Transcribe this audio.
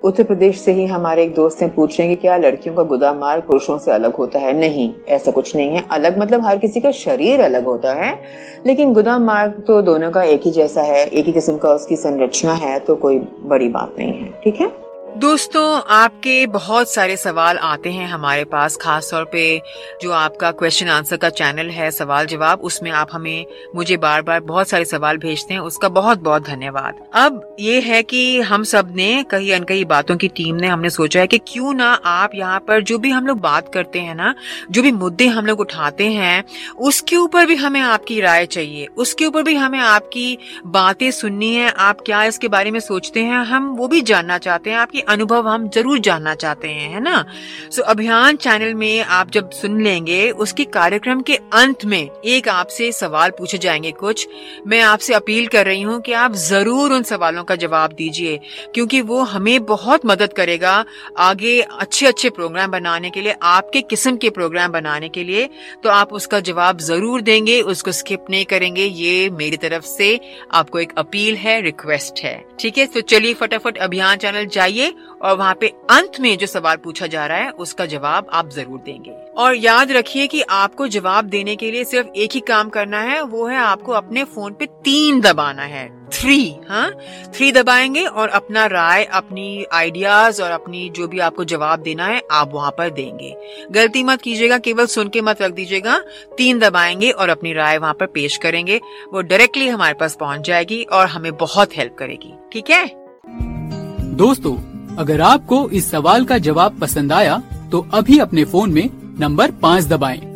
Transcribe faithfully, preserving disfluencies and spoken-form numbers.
उत्तर प्रदेश से ही हमारे एक दोस्त हैं, पूछ रहे हैं कि क्या लड़कियों का गुदा मार्ग पुरुषों से अलग होता है? नहीं, ऐसा कुछ नहीं है। अलग मतलब हर किसी का शरीर अलग होता है, लेकिन गुदा मार्ग तो दोनों का एक ही जैसा है, एक ही किस्म का उसकी संरचना है, तो कोई बड़ी बात नहीं है। ठीक है दोस्तों, आपके बहुत सारे सवाल आते हैं हमारे पास, खास तौर पे जो आपका क्वेश्चन आंसर का चैनल है सवाल जवाब, उसमें आप हमें मुझे बार बार बहुत सारे सवाल भेजते हैं, उसका बहुत बहुत धन्यवाद। अब ये है कि हम सब ने कई अनकई बातों की टीम ने हमने सोचा है कि क्यों ना आप यहाँ पर जो भी हम लोग बात करते हैं ना, जो भी मुद्दे हम लोग उठाते हैं, उसके ऊपर भी हमें आपकी राय चाहिए, उसके ऊपर भी हमें आपकी बातें सुननी है। आप क्या इसके बारे में सोचते हैं, हम वो भी जानना चाहते हैं, आपकी अनुभव हम जरूर जानना चाहते हैं, है ना। सो so, अभियान चैनल में आप जब सुन लेंगे, उसके कार्यक्रम के अंत में एक आपसे सवाल पूछे जाएंगे कुछ। मैं आपसे अपील कर रही हूँ कि आप जरूर उन सवालों का जवाब दीजिए, क्योंकि वो हमें बहुत मदद करेगा आगे अच्छे अच्छे प्रोग्राम बनाने के लिए, आपके किस्म के प्रोग्राम बनाने के लिए। तो आप उसका जवाब जरूर देंगे, उसको स्किप नहीं करेंगे। ये मेरी तरफ से आपको एक अपील है, रिक्वेस्ट है। ठीक है, तो चलिए फटाफट अभियान चैनल जाइए और वहाँ पे अंत में जो सवाल पूछा जा रहा है उसका जवाब आप जरूर देंगे। और याद रखिए कि आपको जवाब देने के लिए सिर्फ एक ही काम करना है, वो है आपको अपने फोन पे तीन दबाना है, थ्री, हाँ थ्री दबाएंगे और अपना राय, अपनी आइडियाज और अपनी जो भी आपको जवाब देना है आप वहाँ पर देंगे। गलती मत कीजिएगा, केवल सुन के मत रख दीजिएगा। तीन दबाएंगे और अपनी राय वहाँ पर पेश करेंगे, वो डायरेक्टली हमारे पास पहुँच जाएगी और हमें बहुत हेल्प करेगी। ठीक है दोस्तों, अगर आपको इस सवाल का जवाब पसंद आया तो अभी अपने फोन में नंबर पाँच दबाएं।